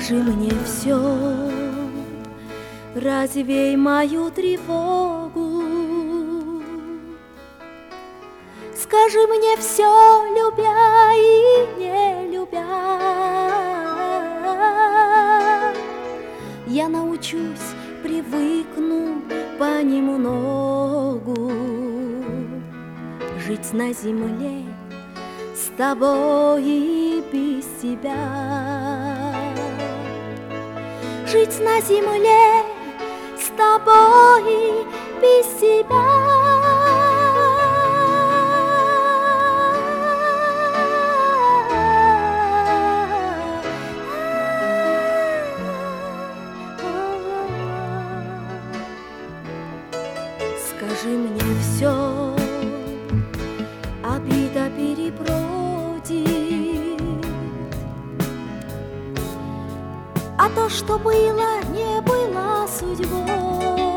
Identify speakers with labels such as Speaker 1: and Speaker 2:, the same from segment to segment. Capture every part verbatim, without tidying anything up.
Speaker 1: Скажи мне все, развей мою тревогу. Скажи мне все, любя и не любя. Я научусь, привыкну понемногу жить на земле с тобой и без тебя. Жить на земле с тобой и без тебя. Скажи мне все, обида перебродит, а то, что было, не было судьбой.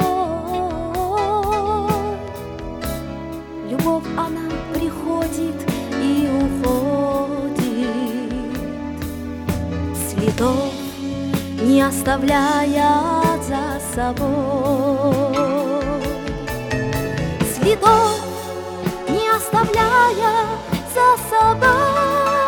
Speaker 1: Любовь, она приходит и уходит, следов не оставляя за собой. Следов не оставляя за собой.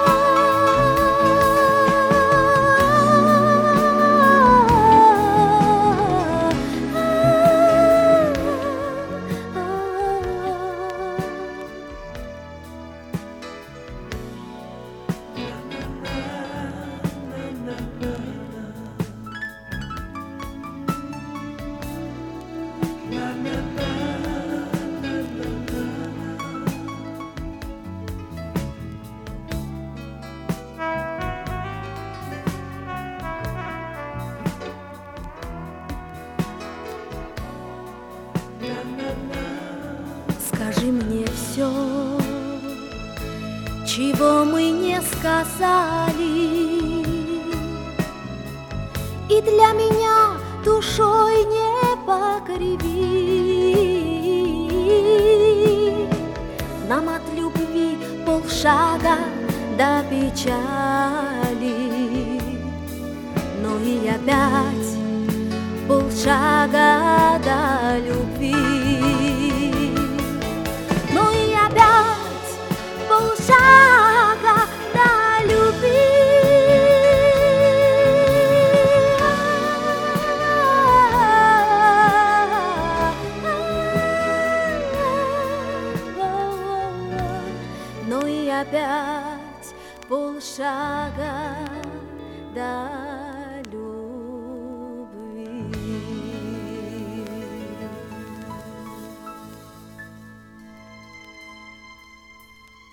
Speaker 1: Скажи мне все, чего мы не сказали, и для меня душой не покриви. Нам от любви полшага до печали, но и опять полшага до любви. Ну и опять полшага до любви. Ну и опять полшага до